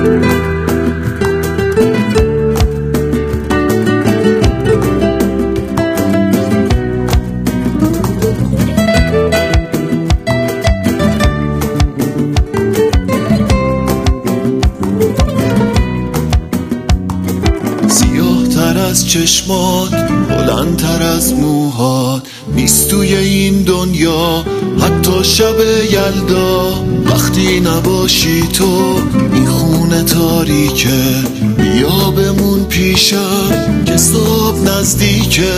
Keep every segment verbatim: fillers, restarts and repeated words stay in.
از چشمات بلندتر از موهات نیست توی این دنیا حتی شب یلدا وقتی نباشی تو این خونه تاریکه بیا بمون پیشم که صبح نزدیکه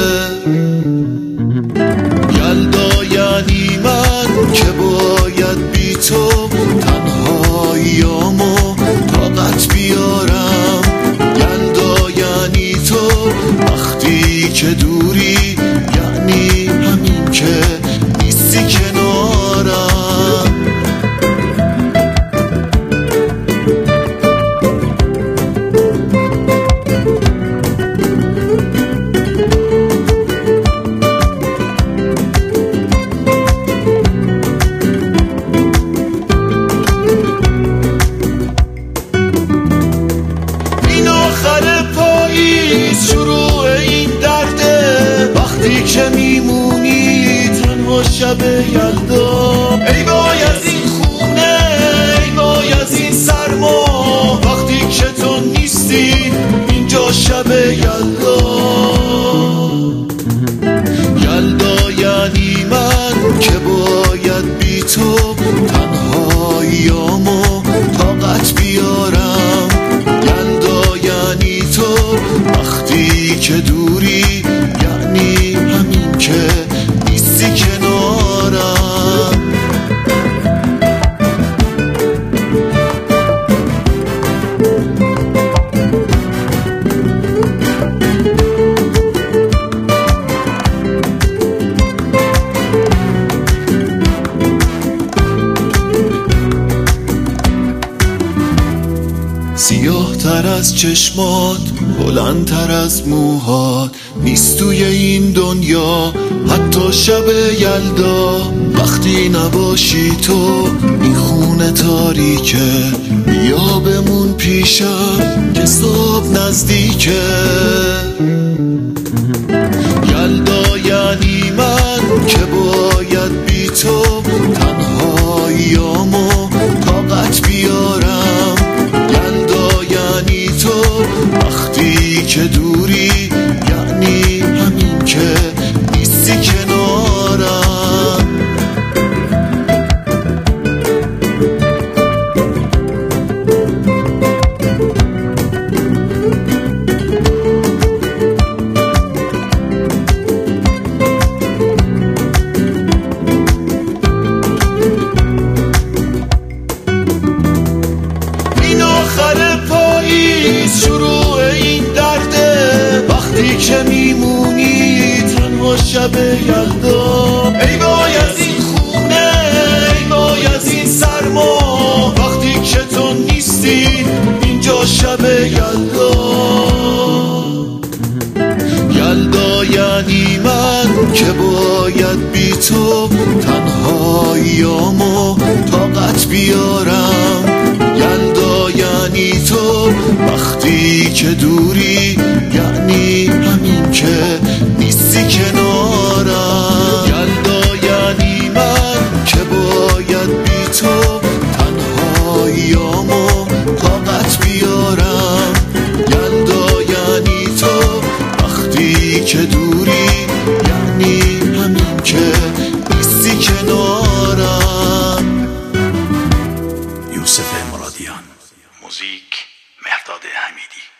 یلدا یعنی من که باید بی تو تنهاییامو طاقت بیارم وقتی که دوری یعنی همین که نیستی کنارم این آخر پاییز شروع که میمونی تنها شب یلدا ای وای از این خونه ای وای از این سرما وقتی که تو نیستی اینجا شب یلدا یلدا یعنی من که باید بی تو تنهاییامو طاقت بیارم یلدا یعنی تو وقتی که دوری یعنی همین که نیستی کنارم سیاه تر از چشمات بلندتر از موهات نیست توی این دنیا حتی شب یلدا وقتی نباشی تو این خونه تاریکه بیا بمون پیشم که صبح نزدیکه یلدا یعنی من که باید بی تو تنهاییامو طاقت بیارم یلدا یعنی تو وقتی که دوری یعنی همین که نیستی کنارم این آخر پاییز شروع این درده وقتی که میمونی تنها شب یلدا ای وای از این خونه ای وای از این سرما وقتی که تو نیستی اینجا شب یلدا یلدا یعنی من که باید بی تو تنهاییامو طاقت بیارم یلدا یعنی تو وقتی که دوری یعنی همین که نیستی کنارم یلدا یعنی من که باید بی تو تنهاییامو طاقت بیارم یلدا یعنی تو وقتی که دوری یعنی همین که نیستی کنارم. یوسف مرادیان، موزیک مهرداد حمیدی.